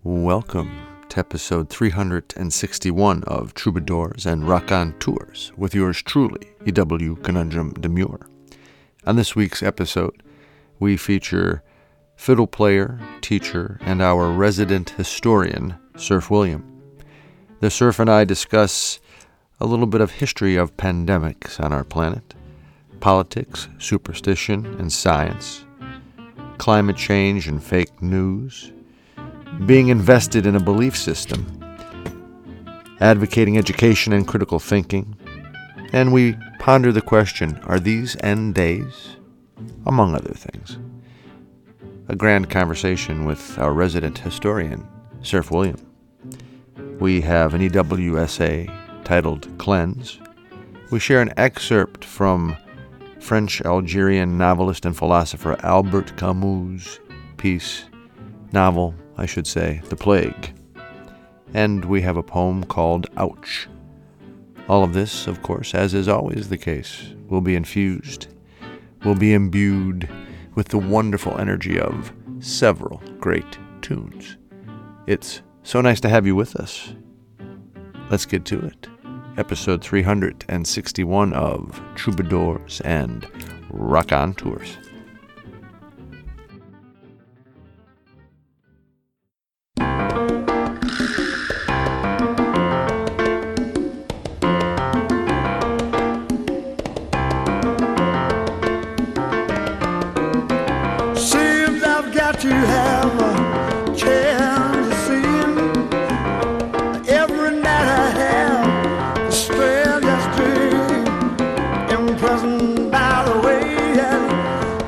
Welcome to episode 361 of Troubadours and Raconteurs with yours truly, E.W. Conundrum Demure. On this week's episode, we feature fiddle player, teacher, and our resident historian, Surf William. The Surf and I discuss a little bit of history of pandemics on our planet, politics, superstition, and science, climate change and fake news, being invested in a belief system, advocating education and critical thinking, and we ponder the question, are these end days? Among other things. A grand conversation with our resident historian, Surf William. We have an EW essay titled Cleanse. We share an excerpt from French-Algerian novelist and philosopher Albert Camus' novel, The Plague. And we have a poem called Ouch. All of this, of course, as is always the case, will be imbued with the wonderful energy of several great tunes. It's so nice to have you with us. Let's get to it. Episode 361 of Troubadours and Raconteurs. To have a chance to see him every night I have a strangest dream, imprisoned by the way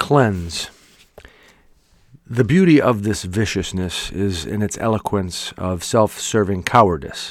cleanse. The beauty of this viciousness is in its eloquence of self-serving cowardice.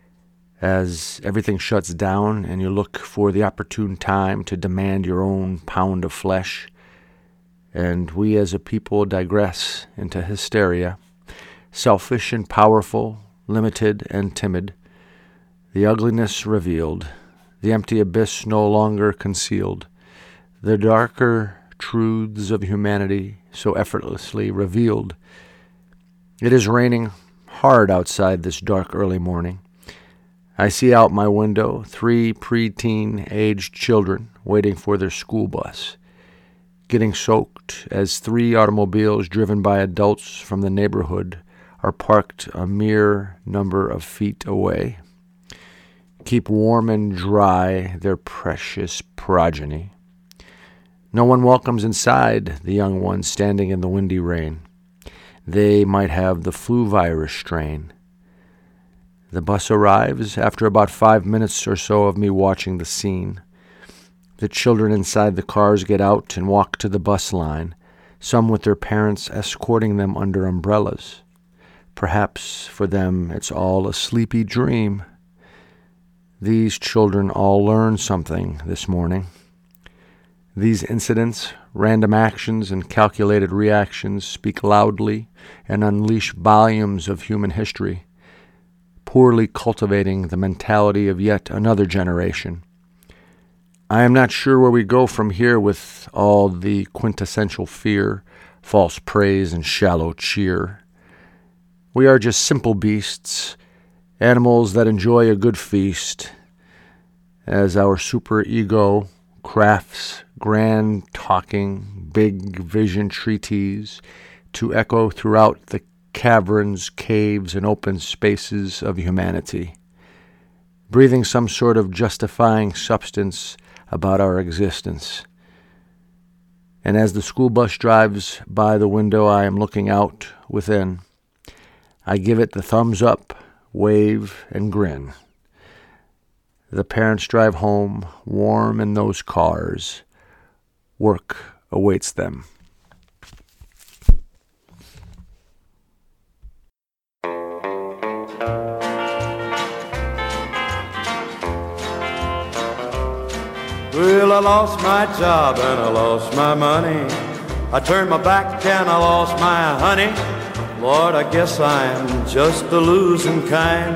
As everything shuts down and you look for the opportune time to demand your own pound of flesh, and we as a people digress into hysteria, selfish and powerful, limited and timid, the ugliness revealed, the empty abyss no longer concealed, the darker truths of humanity so effortlessly revealed. It is raining hard outside this dark early morning. I see out my window 3 preteen-aged children waiting for their school bus, getting soaked as 3 automobiles driven by adults from the neighborhood are parked a mere number of feet away. Keep warm and dry their precious progeny. No one welcomes inside the young ones standing in the windy rain. They might have the flu virus strain. The bus arrives after about 5 minutes or so of me watching the scene. The children inside the cars get out and walk to the bus line, some with their parents escorting them under umbrellas. Perhaps for them it's all a sleepy dream. These children all learn something this morning. These incidents, random actions, and calculated reactions speak loudly and unleash volumes of human history, poorly cultivating the mentality of yet another generation. I am not sure where we go from here with all the quintessential fear, false praise, and shallow cheer. We are just simple beasts, animals that enjoy a good feast, as our superego crafts grand talking, big vision treatise to echo throughout the caverns, caves, and open spaces of humanity, breathing some sort of justifying substance about our existence. And as the school bus drives by the window I am looking out within, I give it the thumbs up, wave, and grin. The parents drive home, warm in those cars. Work awaits them. Well, I lost my job and I lost my money. I turned my back and I lost my honey. Lord, I guess I'm just a losing kind.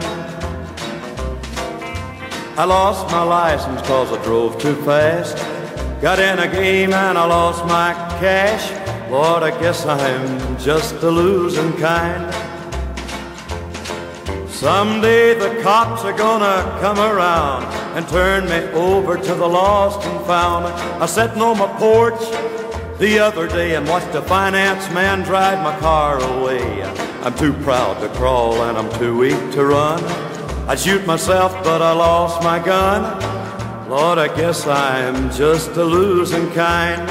I lost my license 'cause I drove too fast. Got in a game and I lost my cash. Lord, I guess I'm just a losing kind. Someday the cops are gonna come around and turn me over to the lost and found. I sat on my porch the other day and watched a finance man drive my car away. I'm too proud to crawl and I'm too weak to run. I'd shoot myself but I lost my gun. Lord, I guess I'm just a losing kind.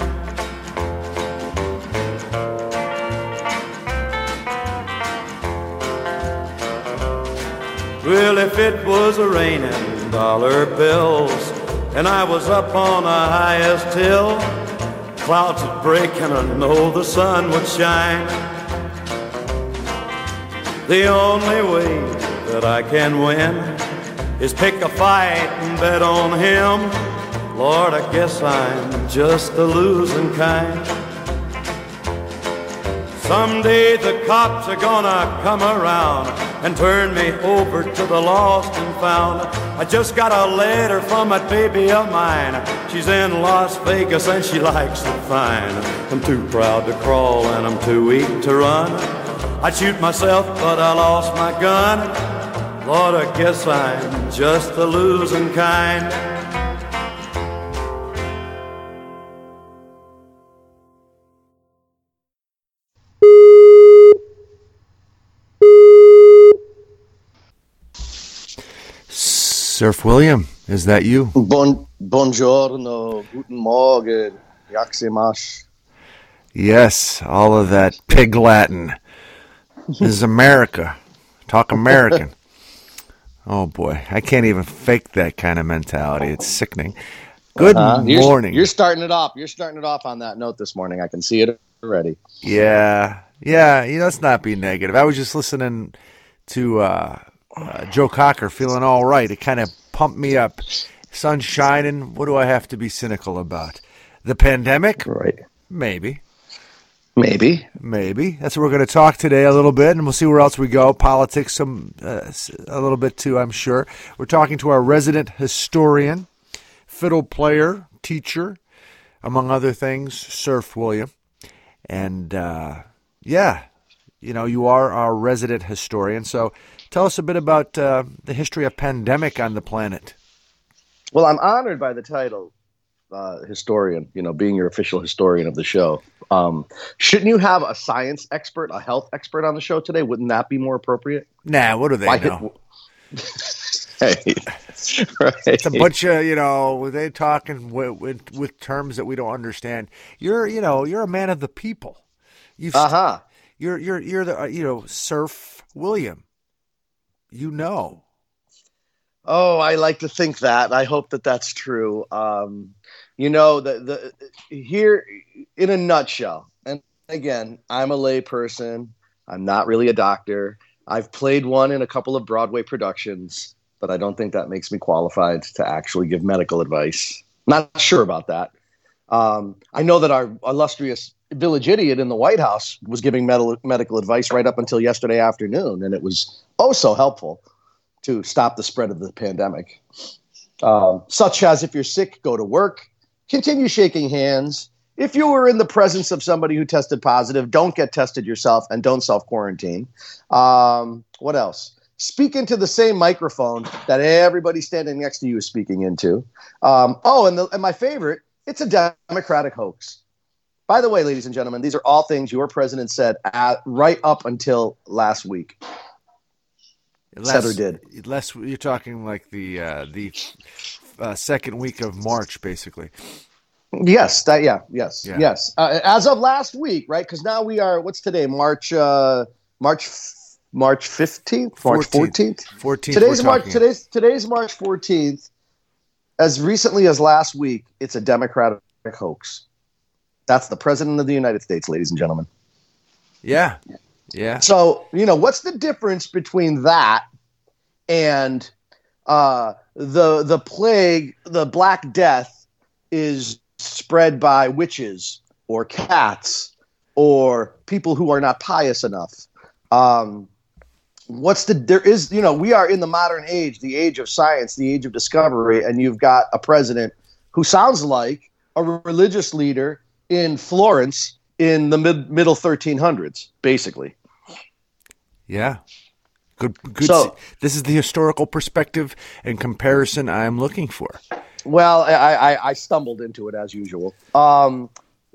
Well, if it was raining dollar bills and I was up on the highest hill, clouds would break and I know the sun would shine. The only way that I can win is pick a fight and bet on him. Lord, I guess I'm just a losing kind. Someday the cops are gonna come around and turn me over to the lost and found. I just got a letter from that baby of mine. She's in Las Vegas and she likes it fine. I'm too proud to crawl and I'm too weak to run. I'd shoot myself but I lost my gun. Lord, I guess I'm just a losing kind. Surf William, is that you? Buongiorno, guten Morgen, yaksimash. Yes, all of that pig Latin. This is America. Talk American. Oh boy, I can't even fake that kind of mentality. It's sickening. Good You're, morning. you're starting it off. You're starting it off on that note this morning. I can see it already. Yeah. Let's not be negative. I was just listening to Joe Cocker, feeling all right. It kind of pumped me up. Sun shining. What do I have to be cynical about? The pandemic? Right. Maybe. Maybe. That's what we're going to talk today a little bit, and we'll see where else we go. Politics, a little bit too, I'm sure. We're talking to our resident historian, fiddle player, teacher, among other things, Surf William. And, you are our resident historian. So tell us a bit about the history of pandemic on the planet. Well, I'm honored by the title, historian, being your official historian of the show. Shouldn't you have a science expert, a health expert on the show today? Wouldn't that be more appropriate? Nah, what do they know? Hey, right. It's a bunch of, they're talking with terms that we don't understand. You're a man of the people. You're the, Surf William. Oh, I like to think that. I hope that that's true. Here in a nutshell, and again, I'm a lay person. I'm not really a doctor. I've played one in a couple of Broadway productions, but I don't think that makes me qualified to actually give medical advice. Not sure about that. I know that our illustrious village idiot in the White House was giving medical advice right up until yesterday afternoon, and it was so helpful to stop the spread of the pandemic. Such as, if you're sick, go to work, continue shaking hands. If you were in the presence of somebody who tested positive, don't get tested yourself and don't self-quarantine. What else? Speak into the same microphone that everybody standing next to you is speaking into. And my favorite, it's a Democratic hoax. By the way, ladies and gentlemen, these are all things your president said right up until last week. Said or did. You're talking like the second week of March, basically. Yes. Yes. As of last week, right? Because now we are. What's today? March 15th, March 14th. 14th. Today's March 14th. As recently as last week, it's a Democratic hoax. That's the president of the United States, ladies and gentlemen. Yeah. So, what's the difference between that and the plague, the Black Death, is spread by witches or cats or people who are not pious enough? We are in the modern age, the age of science, the age of discovery, and you've got a president who sounds like a religious leader in Florence in the middle 1300s, basically. Yeah. Good. So, this is the historical perspective and comparison I'm looking for. Well, I stumbled into it as usual. What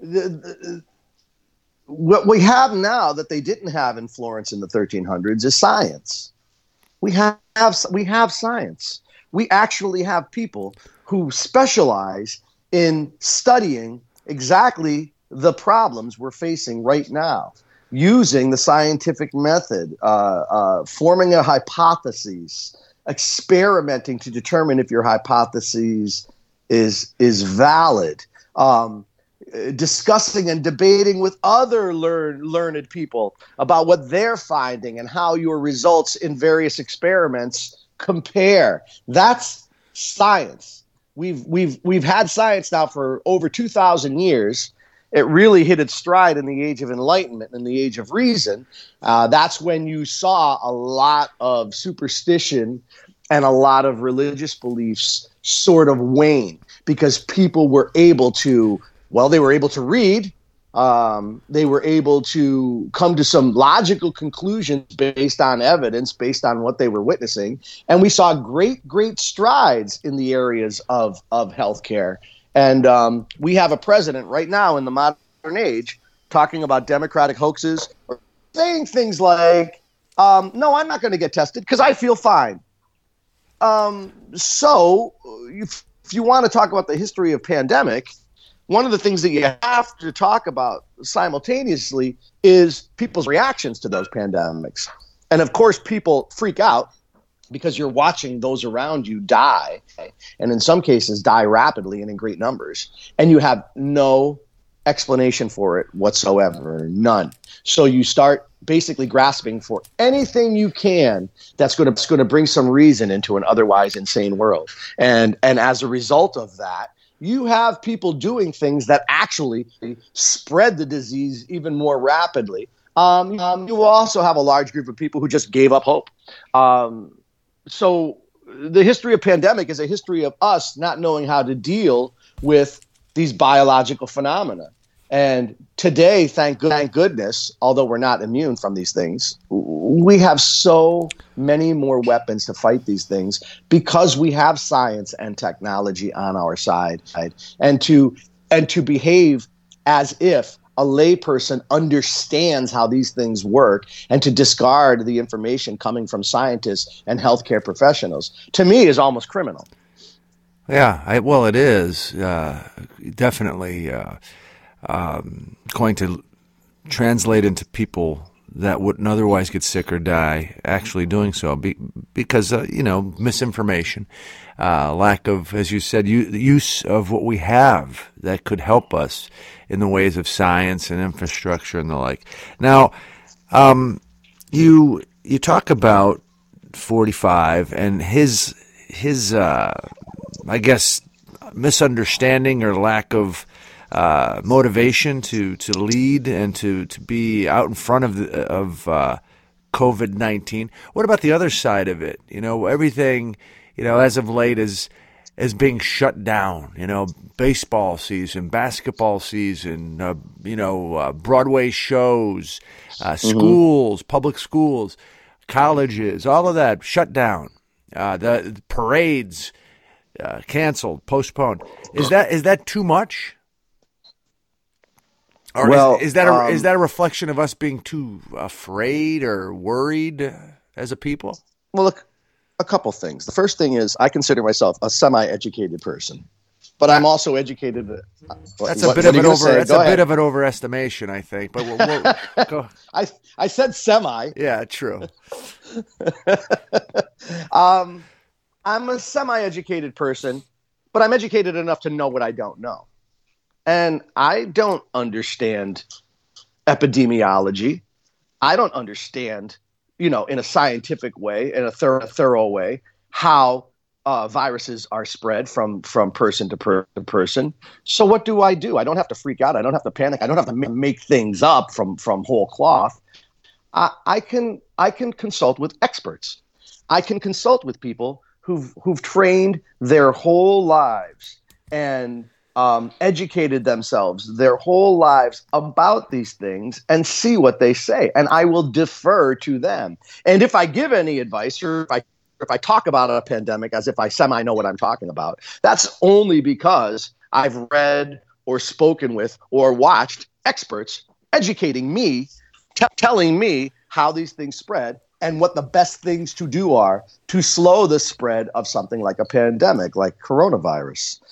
we have now that they didn't have in Florence in the 1300s is science. We have science. We actually have people who specialize in studying exactly the problems we're facing right now, using the scientific method, forming a hypothesis, experimenting to determine if your hypothesis is valid, discussing and debating with other learned people about what they're finding and how your results in various experiments compare. That's science. We've had science now for over 2,000 years. It really hit its stride in the age of enlightenment and the age of reason. That's when you saw a lot of superstition and a lot of religious beliefs sort of wane because people were able to, they were able to read. They were able to come to some logical conclusions based on evidence, based on what they were witnessing. And we saw great, great strides in the areas of healthcare. And we have a president right now in the modern age talking about Democratic hoaxes or saying things like, no, I'm not going to get tested because I feel fine. So if you want to talk about the history of pandemic, one of the things that you have to talk about simultaneously is people's reactions to those pandemics. And of course, people freak out because you're watching those around you die, and in some cases die rapidly and in great numbers, and you have no explanation for it whatsoever, none. So you start basically grasping for anything you can that's going to bring some reason into an otherwise insane world. And as a result of that, you have people doing things that actually spread the disease even more rapidly. You also have a large group of people who just gave up hope. So the history of pandemic is a history of us not knowing how to deal with these biological phenomena. And today, thank goodness, although we're not immune from these things, we have so many more weapons to fight these things because we have science and technology on our side, and to behave as if a layperson understands how these things work, and to discard the information coming from scientists and healthcare professionals, to me, is almost criminal. Yeah, well, it is definitely going to translate into people that wouldn't otherwise get sick or die actually doing so because misinformation, lack of, as you said, use of what we have that could help us in the ways of science and infrastructure and the like. Now, you talk about 45 and his I guess misunderstanding or lack of motivation to lead and to be out in front of COVID-19. What about the other side of it? Everything, as of late is being shut down. Baseball season, basketball season, Broadway shows, schools, public schools, colleges, all of that shut down. The parades canceled, postponed. Is that too much? Or is that a reflection of us being too afraid or worried as a people? Well, look, a couple things. The first thing is I consider myself a semi-educated person, but I'm also educated. That's a bit of an overestimation, I think. But we'll go. I said semi. Yeah, true. I'm a semi-educated person, but I'm educated enough to know what I don't know. And I don't understand epidemiology. I don't understand, in a scientific way, in a thorough way, how viruses are spread from person to person. So what do? I don't have to freak out. I don't have to panic. I don't have to make things up from whole cloth. I can consult with experts. I can consult with people who've trained their whole lives and educated themselves their whole lives about these things and see what they say. And I will defer to them. And if I give any advice or if I talk about a pandemic as if I semi know what I'm talking about, that's only because I've read or spoken with or watched experts educating me, telling me how these things spread and what the best things to do are to slow the spread of something like a pandemic, like coronavirus.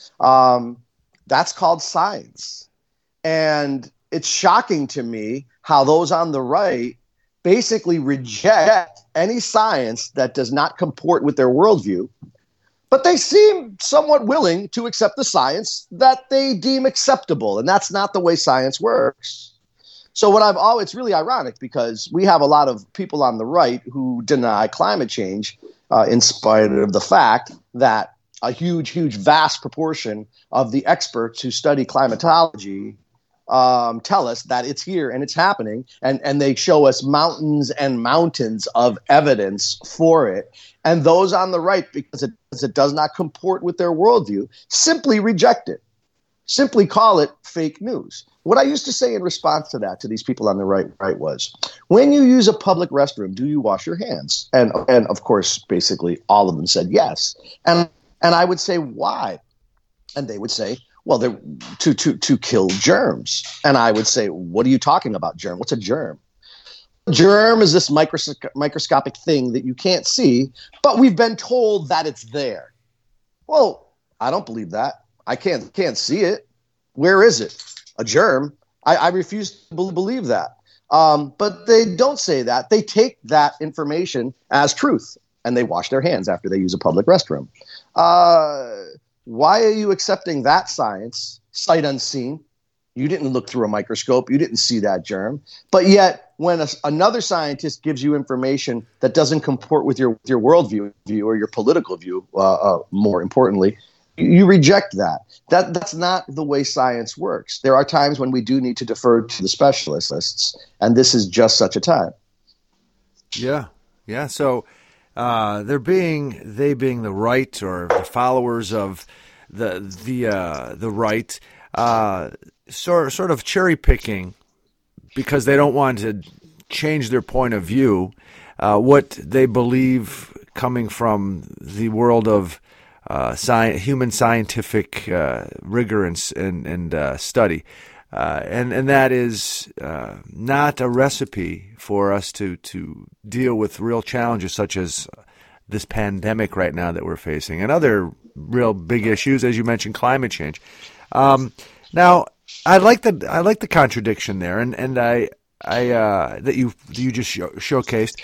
That's called science. And it's shocking to me how those on the right basically reject any science that does not comport with their worldview, but they seem somewhat willing to accept the science that they deem acceptable. And that's not the way science works. So it's really ironic because we have a lot of people on the right who deny climate change in spite of the fact that a huge, vast proportion of the experts who study climatology tell us that it's here and it's happening, and they show us mountains and mountains of evidence for it. And those on the right, because it does not comport with their worldview, simply reject it, simply call it fake news. What I used to say in response to that, to these people on the right was, when you use a public restroom, do you wash your hands? And of course, basically all of them said yes. And I would say, why? And they would say, well, they're to kill germs. And I would say, what are you talking about, germ? What's a germ? A germ is this microscopic thing that you can't see, but we've been told that it's there. Well, I don't believe that. I can't see it. Where is it? A germ? I refuse to believe that. But they don't say that. They take that information as truth. and they wash their hands after they use a public restroom. Why are you accepting that science, sight unseen? You didn't look through a microscope. You didn't see that germ. But yet, when another scientist gives you information that doesn't comport with your worldview or your political view, more importantly, you reject that. That's not the way science works. There are times when we do need to defer to the specialists, and this is just such a time. Yeah. So they being the right, or the followers of the right, sort of cherry picking because they don't want to change their point of view, what they believe coming from the world of human scientific rigor and study, and that is not a recipe for us to deal with real challenges such as this pandemic right now that we're facing, and other real big issues, as you mentioned, climate change. Now, I like the contradiction there, and I that you just showcased.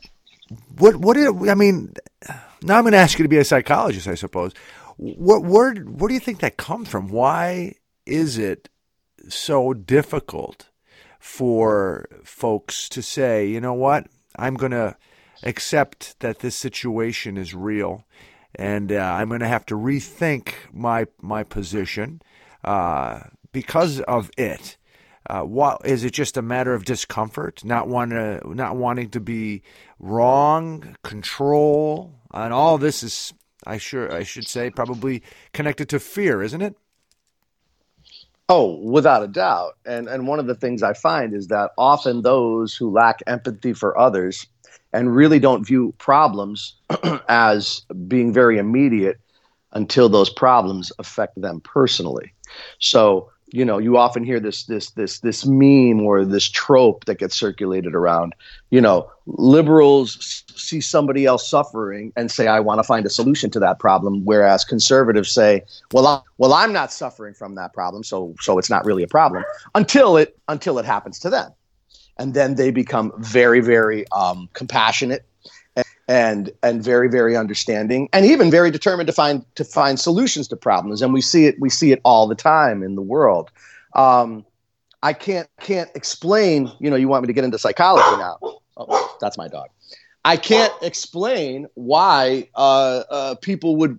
I mean? Now I'm going to ask you to be a psychologist, I suppose. Where do you think that comes from? Why is it so difficult for folks to say, you know what, I'm going to accept that this situation is real, and I'm going to have to rethink my position because of it? What is it? Just a matter of discomfort, not wanting to be wrong, control, and all this is, I should say, probably connected to fear, isn't it? Oh, without a doubt. And one of the things I find is that often those who lack empathy for others and really don't view problems as being very immediate until those problems affect them personally. So, you often hear this meme or this trope that gets circulated around. Liberals see somebody else suffering and say, I want to find a solution to that problem. Whereas conservatives say, well, I'm not suffering from that problem. So it's not really a problem until it happens to them. And then they become very, very compassionate and very, very understanding, and even very determined to find solutions to problems. And we see it all the time in the world. I can't explain. You want me to get into psychology now? Oh, that's my dog. I can't explain why people would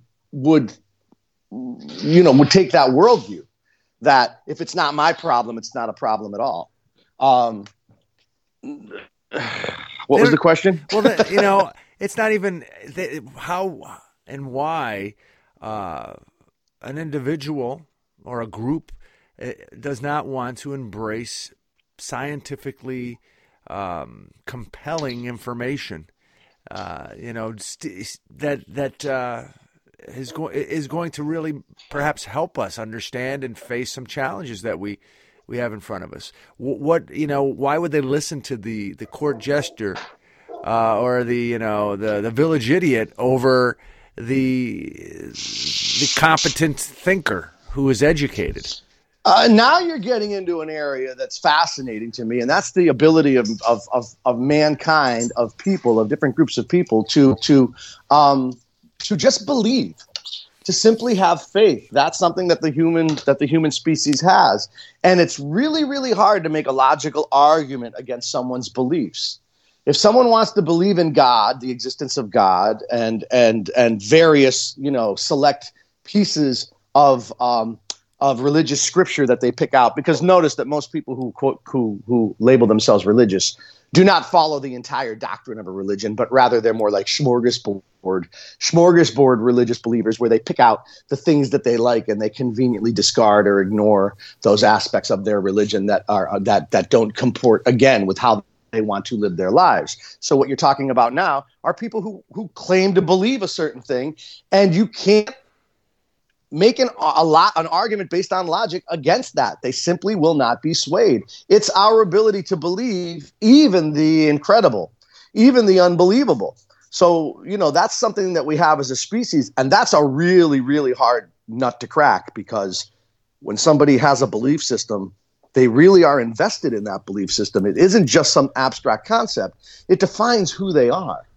take that worldview, that if it's not my problem, it's not a problem at all. What was the question? Well, it's not even how and why an individual or a group does not want to embrace scientifically compelling information. That is going to really perhaps help us understand and face some challenges that we have in front of us. Why would they listen to the court jester or the village idiot over the competent thinker who is educated? Now you're getting into an area that's fascinating to me, and that's the ability of mankind, of people, of different groups of people to just believe, to simply have faith. That's something that the human species has, and it's really, really hard to make a logical argument against someone's beliefs. If someone wants to believe in God, the existence of God, and various select pieces of religious scripture that they pick out, because notice that most people who label themselves religious do not follow the entire doctrine of a religion, but rather they're more like smorgasbord religious believers, where they pick out the things that they like and they conveniently discard or ignore those aspects of their religion that don't comport again with how they want to live their lives. So what you're talking about now are people who claim to believe a certain thing, and you can't make an argument based on logic against that. They simply will not be swayed. It's our ability to believe even the incredible, even the unbelievable. So, that's something that we have as a species, and that's a really, really hard nut to crack, because when somebody has a belief system, they really are invested in that belief system. It isn't just some abstract concept. It defines who they are.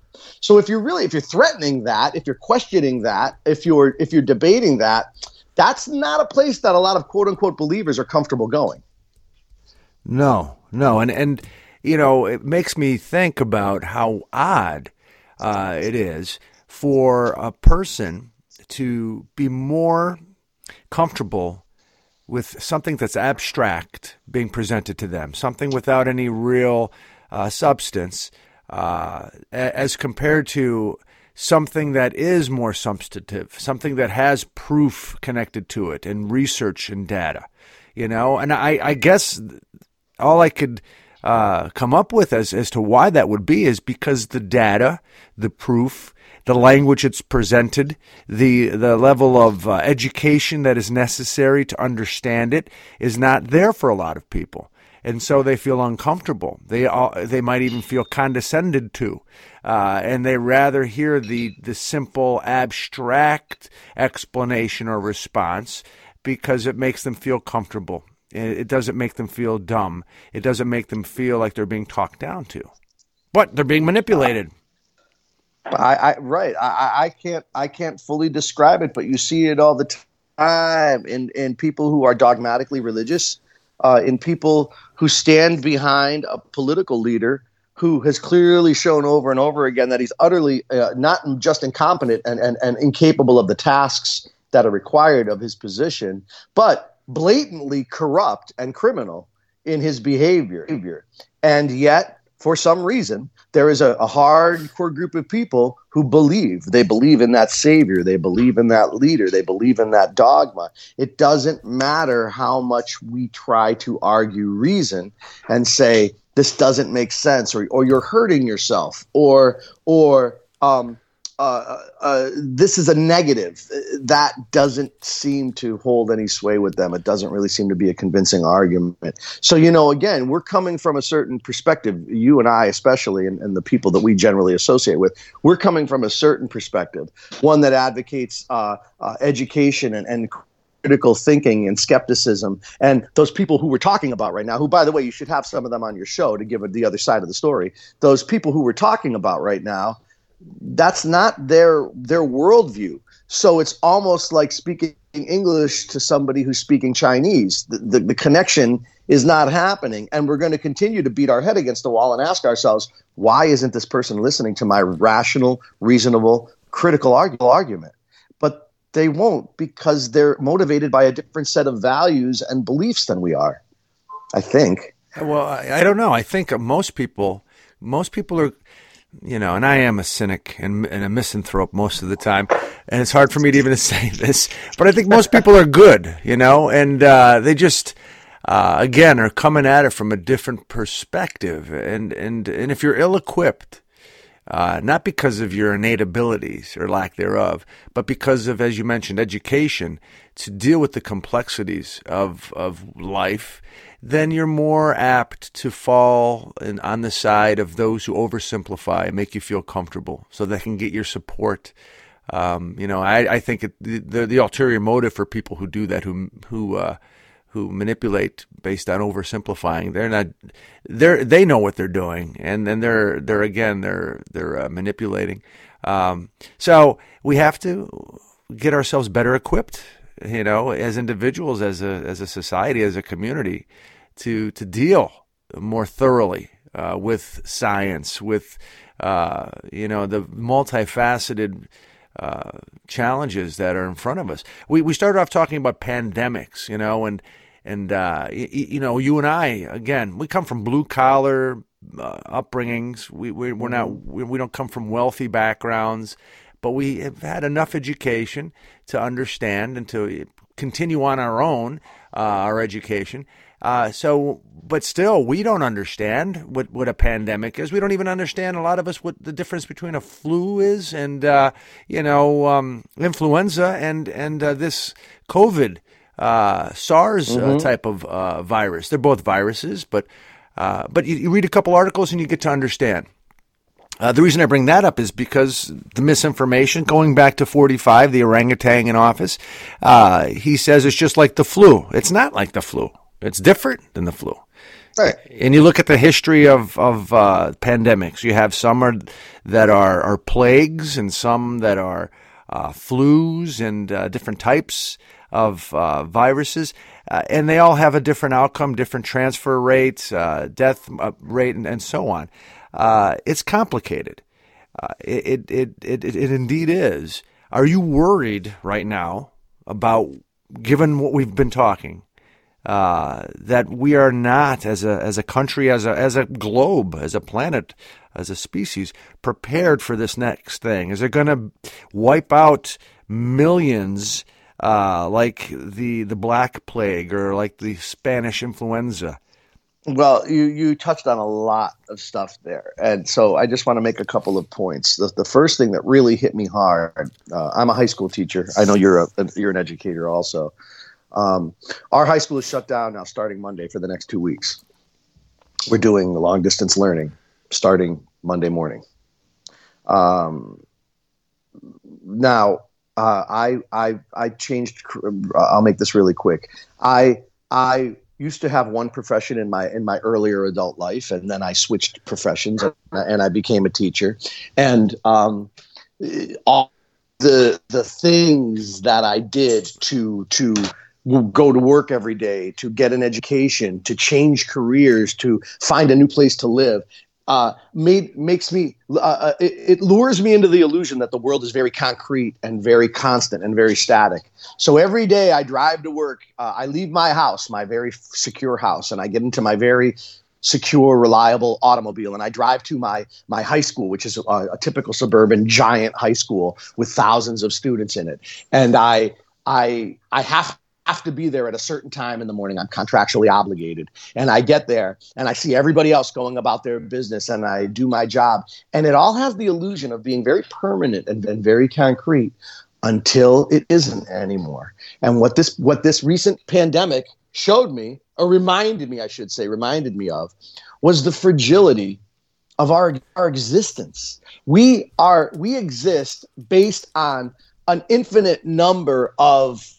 So if you're threatening that, if you're questioning that, if you're debating that, that's not a place that a lot of quote unquote believers are comfortable going. No. And it makes me think about how odd it is for a person to be more comfortable with something that's abstract being presented to them, something without any real substance, as compared to something that is more substantive, something that has proof connected to it and research and data, and I guess all I could come up with as to why that would be is because the data, the proof, the language it's presented, the level of education that is necessary to understand it is not there for a lot of people. And so they feel uncomfortable. They might even feel condescended to, and they rather hear the simple abstract explanation or response because it makes them feel comfortable. It doesn't make them feel dumb. It doesn't make them feel like they're being talked down to, but they're being manipulated. I can't fully describe it, but you see it all the time in people who are dogmatically religious. In people who stand behind a political leader who has clearly shown over and over again that he's utterly not just incompetent and incapable of the tasks that are required of his position, but blatantly corrupt and criminal in his behavior. And yet, for some reason, there is a hardcore group of people who believe. They believe in that savior. They believe in that leader. They believe in that dogma. It doesn't matter how much we try to argue reason and say, this doesn't make sense, or you're hurting yourself, or this is a negative. That doesn't seem to hold any sway with them. It doesn't really seem to be a convincing argument. So, again, we're coming from a certain perspective, you and I especially, and the people that we generally associate with, we're coming from a certain perspective, one that advocates education and critical thinking and skepticism. And those people who we're talking about right now, who, by the way, you should have some of them on your show to give the other side of the story. Those people who we're talking about right now, that's not their worldview. So it's almost like speaking English to somebody who's speaking Chinese. The connection is not happening. And we're going to continue to beat our head against the wall and ask ourselves, why isn't this person listening to my rational, reasonable, critical argument? But they won't, because they're motivated by a different set of values and beliefs than we are, I think. Well, I don't know. I think most people are, and I am a cynic and a misanthrope most of the time, and it's hard for me to even say this, but I think most people are good, and they just, again, are coming at it from a different perspective. And if you're ill-equipped, not because of your innate abilities or lack thereof, but because of, as you mentioned, education, to deal with the complexities of life, then you're more apt to fall on the side of those who oversimplify and make you feel comfortable so they can get your support. I think the ulterior motive for people who do that, who manipulate based on oversimplifying, they know what they're doing, and then they're manipulating. So we have to get ourselves better equipped, as individuals, as a society, as a community, to deal more thoroughly with science, with the multifaceted challenges that are in front of us. We started off talking about pandemics, and you and I, again, we come from blue collar upbringings. We don't come from wealthy backgrounds, but we have had enough education to understand and to continue on our own, our education. But still, we don't understand what a pandemic is. We don't even understand, a lot of us, what the difference between a flu is and, influenza and this COVID, SARS type of virus. They're both viruses, but you read a couple articles and you get to understand. The reason I bring that up is because the misinformation, going back to 45, the orangutan in office, he says it's just like the flu. It's not like the flu. It's different than the flu. Right. And you look at the history of pandemics. You have some that are plagues, and some that are flus and different types of viruses, and they all have a different outcome, different transfer rates, death rate, and so on. It's complicated. It indeed is. Are you worried right now about, given what we've been talking, that we are not, as a country, as a globe, as a planet, as a species, prepared for this next thing? Is it going to wipe out millions like the Black Plague or like the Spanish influenza? Well, you touched on a lot of stuff there. And so I just want to make a couple of points. The first thing that really hit me hard, I'm a high school teacher. I know you're an educator also. Our high school is shut down now starting Monday for the next 2 weeks. We're doing long distance learning starting Monday morning. Now, I changed. I'll make this really quick. I used to have one profession in my earlier adult life, and then I switched professions and I became a teacher. And all the things that I did to go to work every day, to get an education, to change careers, to find a new place to live, it lures me into the illusion that the world is very concrete and very constant and very static. So every day I drive to work, I leave my house, my very secure house, and I get into my very secure, reliable automobile, and I drive to my high school, which is a typical suburban giant high school with thousands of students in it. And I have to be there at a certain time in the morning. I'm contractually obligated. And I get there and I see everybody else going about their business, and I do my job. And it all has the illusion of being very permanent and very concrete until it isn't anymore. And what this recent pandemic showed me, or reminded me of, was the fragility of our existence. We exist based on an infinite number of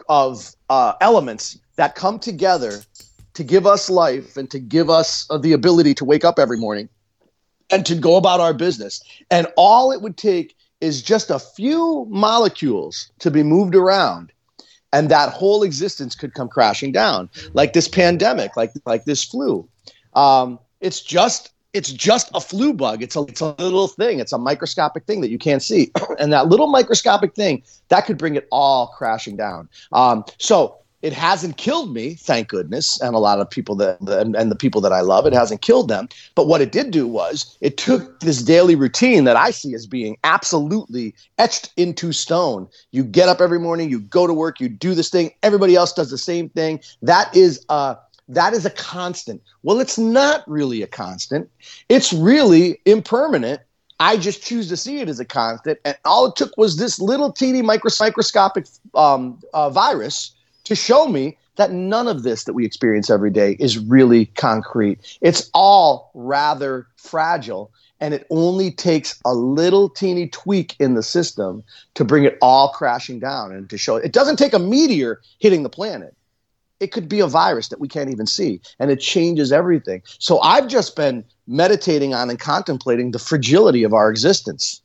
elements that come together to give us life and to give us the ability to wake up every morning and to go about our business. And all it would take is just a few molecules to be moved around, and that whole existence could come crashing down, like this pandemic, like this flu. It's just a flu bug. It's a little thing. It's a microscopic thing that you can't see. And that little microscopic thing, that could bring it all crashing down. So it hasn't killed me, thank goodness, and a lot of people and the people that I love, it hasn't killed them. But what it did do was it took this daily routine that I see as being absolutely etched into stone. You get up every morning, you go to work, you do this thing. Everybody else does the same thing. That is a constant. Well, it's not really a constant. It's really impermanent. I just choose to see it as a constant. And all it took was this little teeny microscopic virus to show me that none of this that we experience every day is really concrete. It's all rather fragile, and it only takes a little teeny tweak in the system to bring it all crashing down and to show it. It doesn't take a meteor hitting the planet. It could be a virus that we can't even see, and it changes everything. So I've just been meditating on and contemplating the fragility of our existence.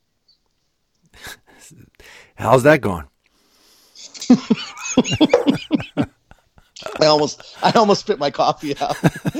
How's that going? I almost spit my coffee out.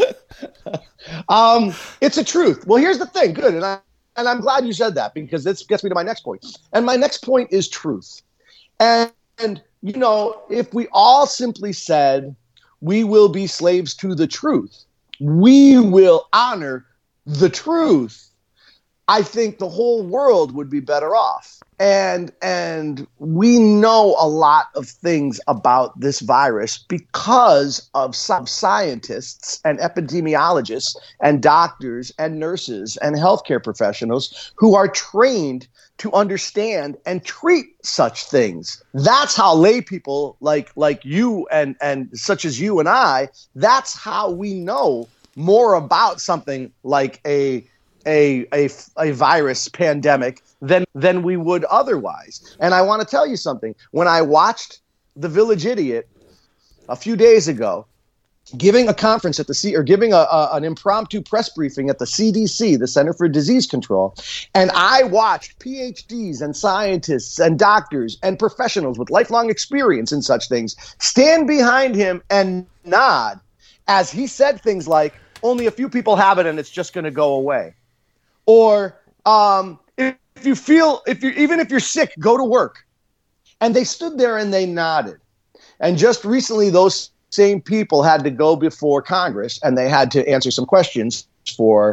It's a truth. Well, here's the thing. Good. And I'm glad you said that, because this gets me to my next point. And my next point is truth. And if we all simply said, we will be slaves to the truth, we will honor the truth, I think the whole world would be better off. And we know a lot of things about this virus because of some scientists and epidemiologists and doctors and nurses and healthcare professionals who are trained to understand and treat such things. That's how lay people like you and such as you and I, that's how we know more about something like a virus pandemic than we would otherwise. And I want to tell you something. When I watched The Village Idiot a few days ago, giving a conference at giving an impromptu press briefing at the CDC, the Center for Disease Control. And I watched PhDs and scientists and doctors and professionals with lifelong experience in such things stand behind him and nod as he said things like, only a few people have it and it's just going to go away. Or even if you're sick, go to work. And they stood there and they nodded. And just recently, those same people had to go before Congress and they had to answer some questions for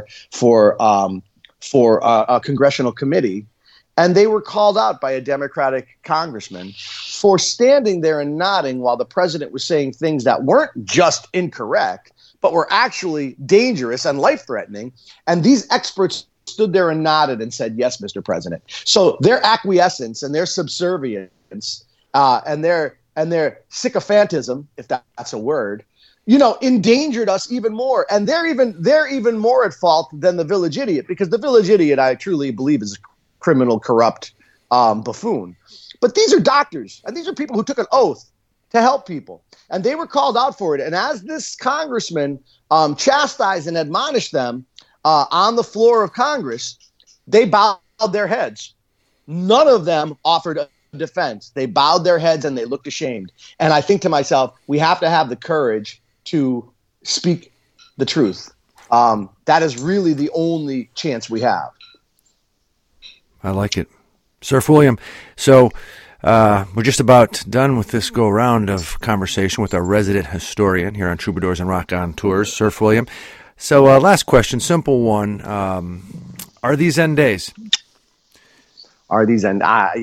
a congressional committee. And they were called out by a Democratic congressman for standing there and nodding while the president was saying things that weren't just incorrect, but were actually dangerous and life-threatening. And these experts stood there and nodded and said, yes, Mr. President. So their acquiescence and their subservience and their sycophantism, if that's a word, endangered us even more. And they're even more at fault than the village idiot, because the village idiot, I truly believe, is a criminal, corrupt buffoon. But these are doctors, and these are people who took an oath to help people, and they were called out for it. And as this congressman chastised and admonished them on the floor of Congress, they bowed their heads. None of them offered a defense. They bowed their heads and they looked ashamed. And I think to myself, we have to have the courage to speak the truth. That is really the only chance we have. I like it. Surf William, so we're just about done with this go-around of conversation with our resident historian here on Troubadours and Rock on Tours, Surf William. So last question, simple one. Are these end days? Are these end?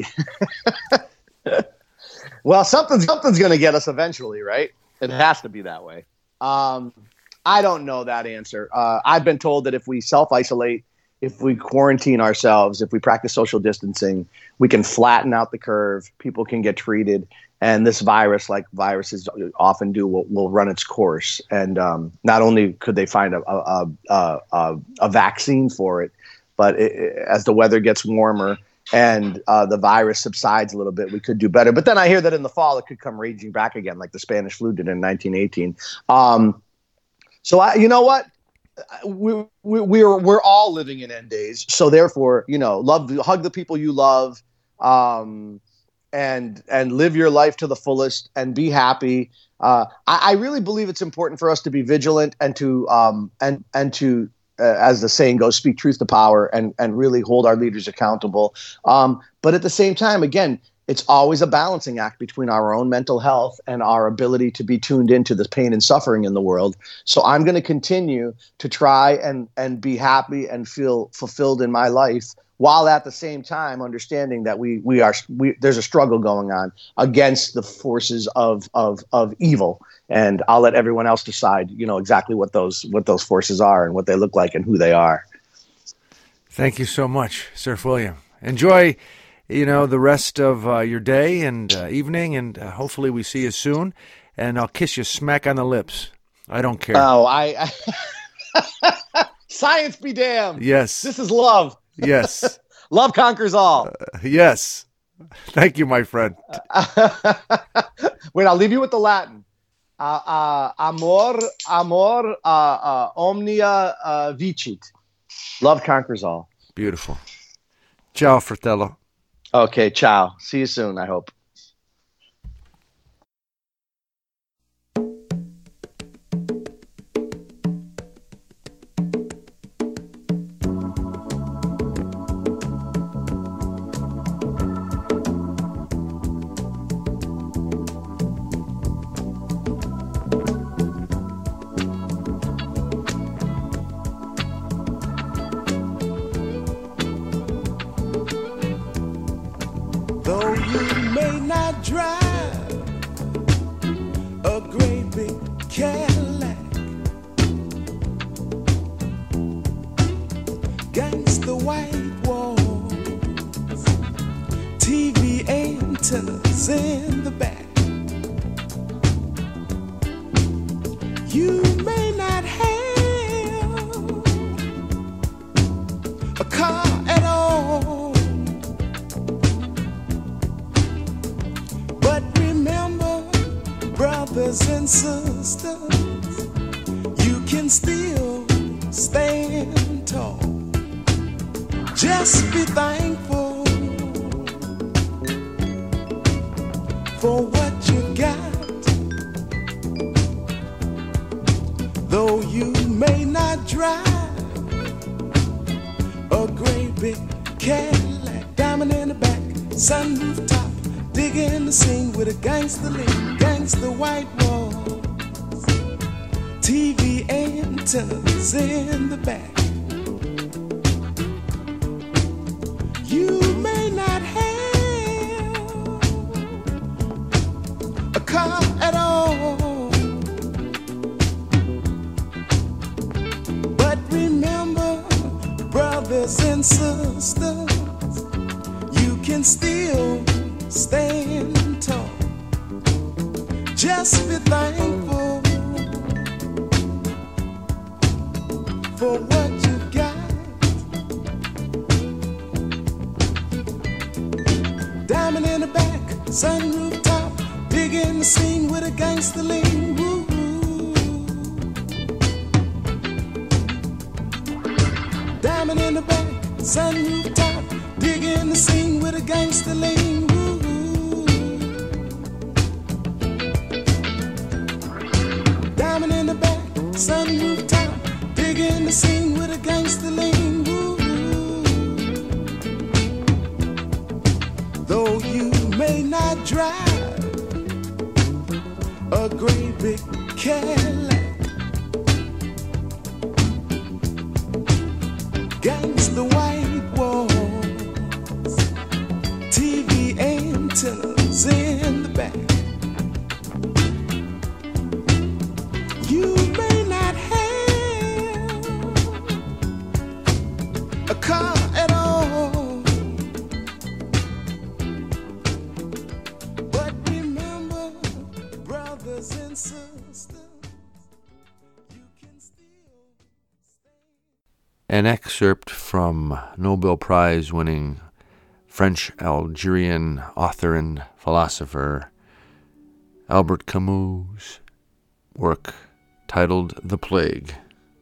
Well, something's going to get us eventually, right? It has to be that way. I don't know that answer. I've been told that if we self-isolate, if we quarantine ourselves, if we practice social distancing, we can flatten out the curve. People can get treated, and this virus, like viruses often do, will run its course. And not only could they find a vaccine for it, but as the weather gets warmer and the virus subsides a little bit, we could do better. But then I hear that in the fall it could come raging back again, like the Spanish flu did in 1918. So you know what? We're all living in end days. So therefore, hug the people you love, and live your life to the fullest and be happy. I really believe it's important for us to be vigilant and to as the saying goes, speak truth to power and really hold our leaders accountable. But at the same time, again, it's always a balancing act between our own mental health and our ability to be tuned into the pain and suffering in the world. So I'm going to continue to try and be happy and feel fulfilled in my life, while at the same time understanding that there's a struggle going on against the forces of evil. And I'll let everyone else decide, exactly what those forces are and what they look like and who they are. Thank you so much, Surf William. Enjoy the rest of your day and evening, and hopefully we see you soon. And I'll kiss you smack on the lips. I don't care. Oh, science be damned. Yes. This is love. Yes. Love conquers all. Yes. Thank you, my friend. Wait, I'll leave you with the Latin. Amor, omnia vicit. Love conquers all. Beautiful. Ciao, fratello. Okay, ciao. See you soon, I hope. Though you may not drive a great big Cadillac, against the white walls, TV antennas in the back. You may not have a car at all, but remember, brothers and sisters, you can still stand tall. Just be thankful for what you got. Though you may not drive a great big Cadillac, diamond in the back, sunroof top, digging the scene with a gangster lean, gangster white walls, TV antennas in the back. You may not have a car at all, but remember, brothers and sisters, you can still stand tall. Just be thankful for what you got. Diamond in the back, sunroof top, digging the scene with a gangster lean. Woo. Diamond in the back, sunroof top, digging the scene with a gangster lean. Woo. Diamond in the back, sunroof top, digging the scene with a gangster lean. Woo. Though you may not drive a great big Cadillac, gangsta white walls, TV antennas in the back. You may not have a car at all, but remember, brothers and sisters, you can still stand. An excerpt from Nobel Prize winning French-Algerian author and philosopher Albert Camus' work titled The Plague.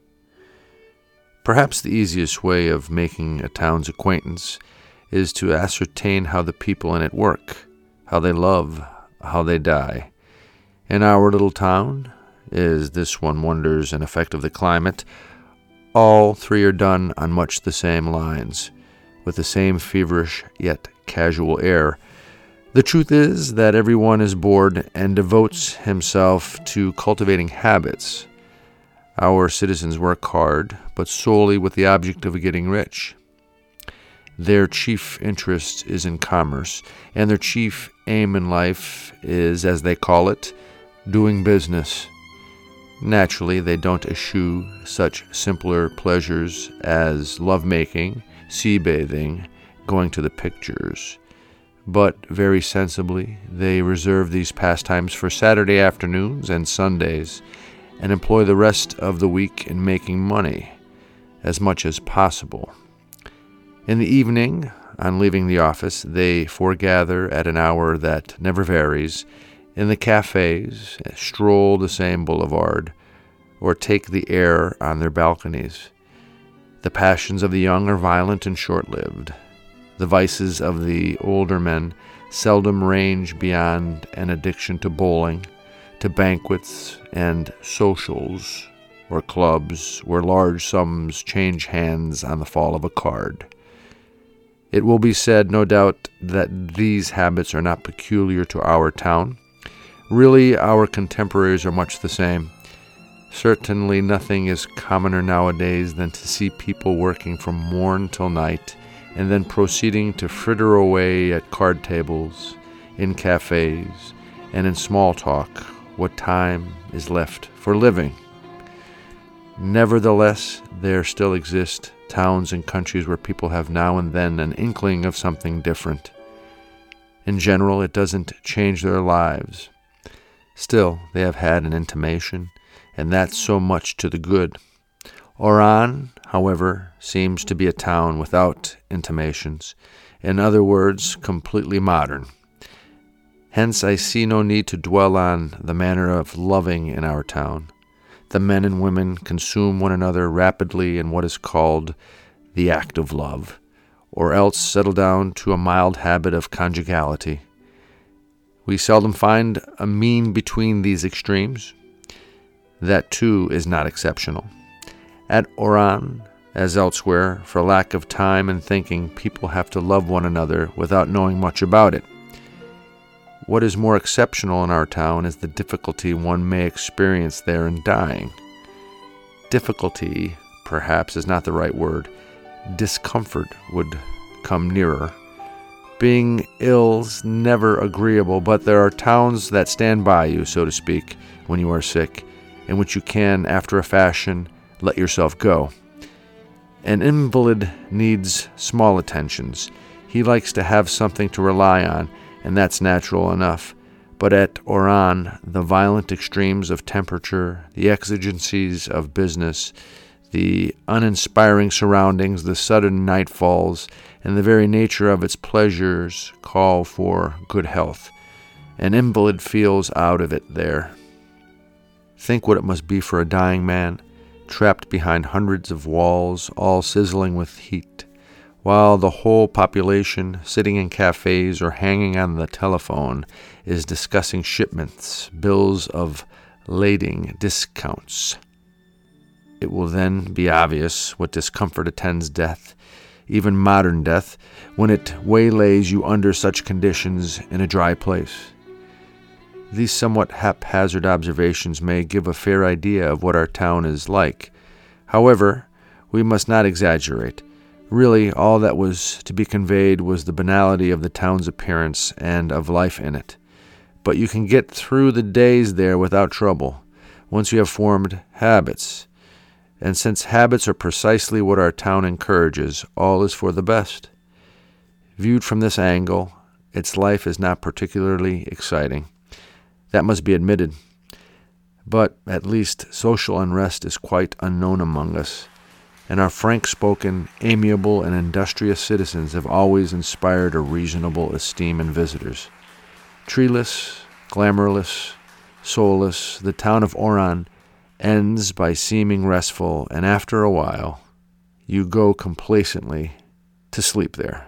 Perhaps the easiest way of making a town's acquaintance is to ascertain how the people in it work, how they love, how they die. In our little town, is this one wonders an effect of the climate, all three are done on much the same lines, with the same feverish yet casual air. The truth is that everyone is bored and devotes himself to cultivating habits. Our citizens work hard, but solely with the object of getting rich. Their chief interest is in commerce, and their chief aim in life is, as they call it, doing business. Naturally, they don't eschew such simpler pleasures as lovemaking, sea-bathing, going to the pictures. But very sensibly, they reserve these pastimes for Saturday afternoons and Sundays, and employ the rest of the week in making money, as much as possible. In the evening, on leaving the office, they foregather at an hour that never varies, in the cafes, stroll the same boulevard, or take the air on their balconies. The passions of the young are violent and short-lived. The vices of the older men seldom range beyond an addiction to bowling, to banquets and socials, or clubs where large sums change hands on the fall of a card. It will be said, no doubt, that these habits are not peculiar to our town. Really, our contemporaries are much the same. Certainly nothing is commoner nowadays than to see people working from morn till night, and then proceeding to fritter away at card tables, in cafes, and in small talk what time is left for living. Nevertheless, there still exist towns and countries where people have now and then an inkling of something different. In general, it doesn't change their lives. Still, they have had an intimation, and that's so much to the good. Oran, however, seems to be a town without intimations. In other words, completely modern. Hence, I see no need to dwell on the manner of loving in our town. the men and women consume one another rapidly in what is called the act of love, or else settle down to a mild habit of conjugality. We seldom find a mean between these extremes. That too is not exceptional. At Oran, as elsewhere, for lack of time and thinking, people have to love one another without knowing much about it. What is more exceptional in our town is the difficulty one may experience there in dying. Difficulty, perhaps, is not the right word. Discomfort would come nearer. Being ill's never agreeable, but there are towns that stand by you, so to speak, when you are sick, in which you can, after a fashion, let yourself go. An invalid needs small attentions. He likes to have something to rely on, and that's natural enough. But at Oran, the violent extremes of temperature, the exigencies of business, the uninspiring surroundings, the sudden nightfalls, and the very nature of its pleasures call for good health. An invalid feels out of it there. Think what it must be for a dying man, trapped behind hundreds of walls, all sizzling with heat, while the whole population, sitting in cafes or hanging on the telephone, is discussing shipments, bills of lading, discounts. It will then be obvious what discomfort attends death, even modern death, when it waylays you under such conditions in a dry place. These somewhat haphazard observations may give a fair idea of what our town is like. However, we must not exaggerate. Really, all that was to be conveyed was the banality of the town's appearance and of life in it. But you can get through the days there without trouble, once you have formed habits. And since habits are precisely what our town encourages, all is for the best. Viewed from this angle, its life is not particularly exciting. That must be admitted. But at least social unrest is quite unknown among us, and our frank-spoken, amiable, and industrious citizens have always inspired a reasonable esteem in visitors. Treeless, glamourless, soulless, the town of Oran ends by seeming restful, and after a while, you go complacently to sleep there.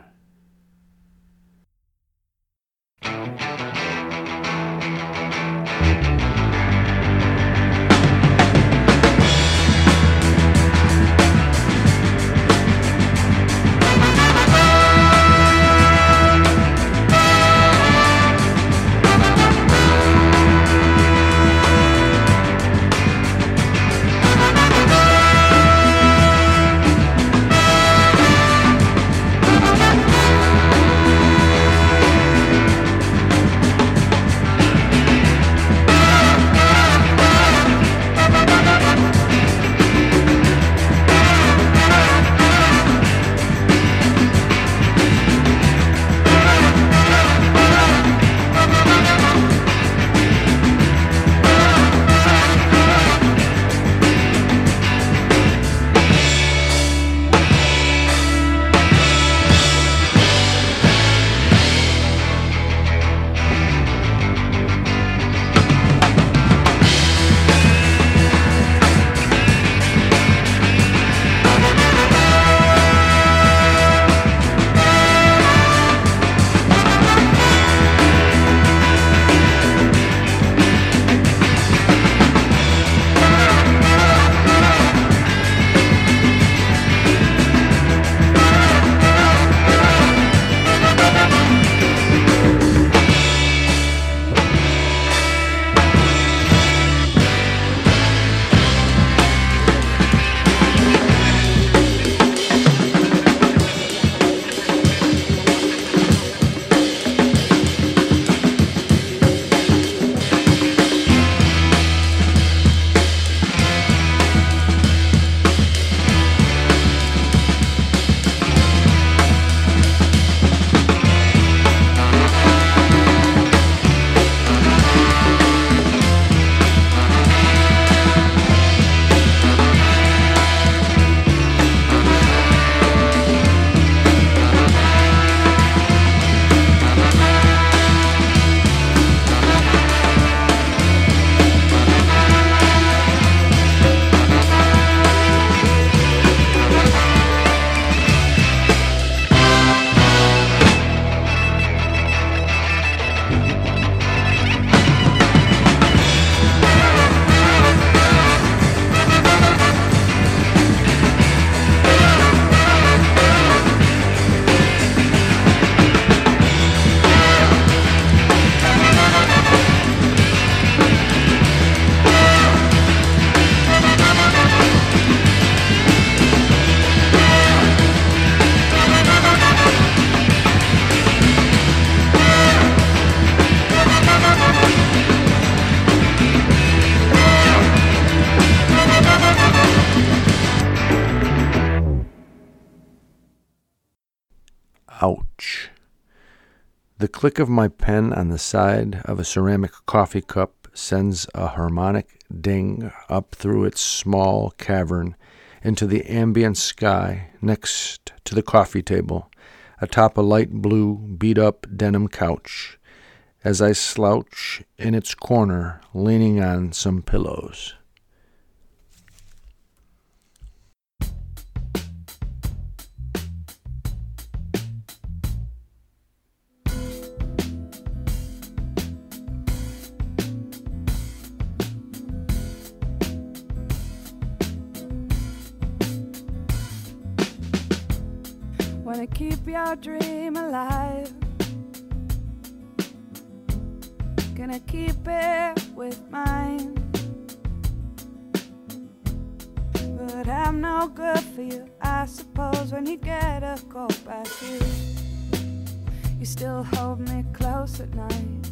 The click of my pen on the side of a ceramic coffee cup sends a harmonic ding up through its small cavern into the ambient sky next to the coffee table, atop a light blue, beat-up denim couch, as I slouch in its corner, leaning on some pillows. Wanna keep your dream alive, gonna keep it with mine, but I'm no good for you. I suppose when you get a call back here, you still hold me close at night.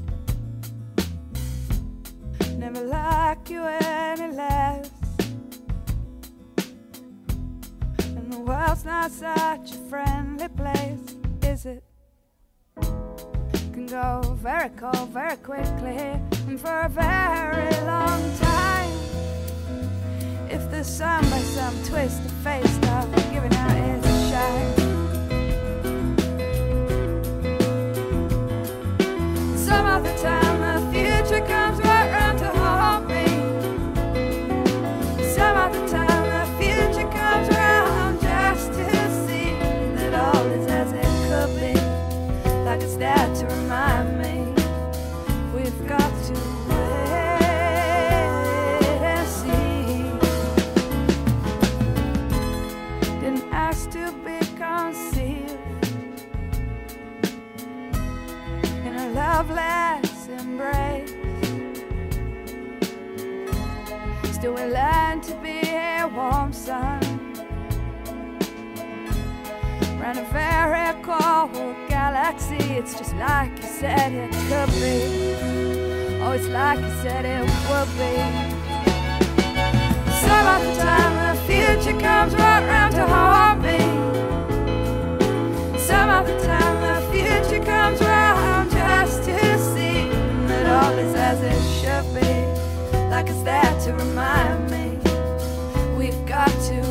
Never like you any less, and the world's not such a friendly place, is it? Can go very cold very quickly and for a very long time. If the sun by some twist of fate stops giving out its shine, some other time the future comes right round to haunt me. Some other time the future comes round just to see that all is as it could be, like it's there to remind me we've got to wait and see. Didn't ask to be concealed in a loveless embrace. Still we learn to be a warm sun around a very cold galaxy. It's just like you said it could be. Oh, it's like you said it would be. Some other time the future comes right round to haunt me. Some other time the future comes round just to see that all is as it should be, like it's there to remind me we've got to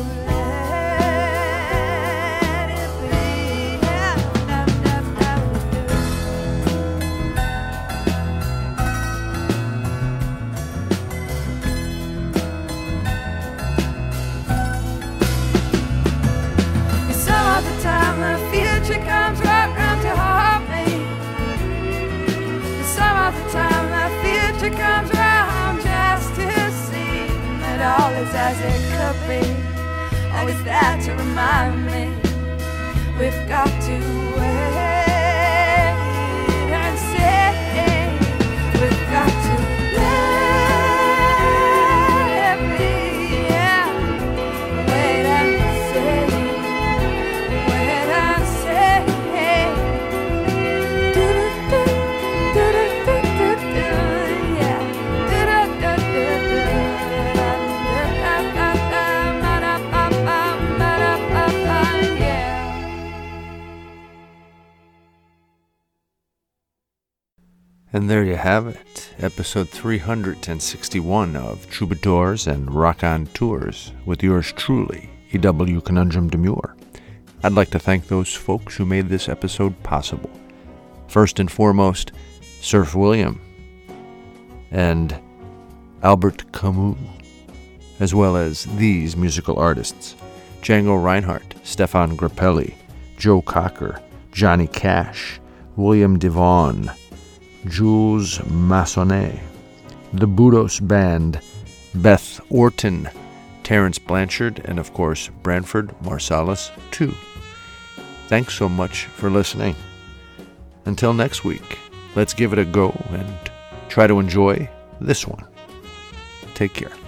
comes right round to haunt me. Some other time the future comes round just to see that all is as it could be. Always there to remind me we've got to wait and see. We've got to let it be, yeah. Wait and see. And there you have it, episode 361 of Troubadours and Rock on Tours with yours truly, E.W. Conundrum Demure. I'd like to thank those folks who made this episode possible. First and foremost, Surf William and Albert Camus, as well as these musical artists: Django Reinhardt, Stefan Grappelli, Joe Cocker, Johnny Cash, William Devon, Jules Massonnet, the Budos Band, Beth Orton, Terrence Blanchard, and of course Branford Marsalis too. Thanks so much for listening. Until next week, let's give it a go and try to enjoy this one. Take care.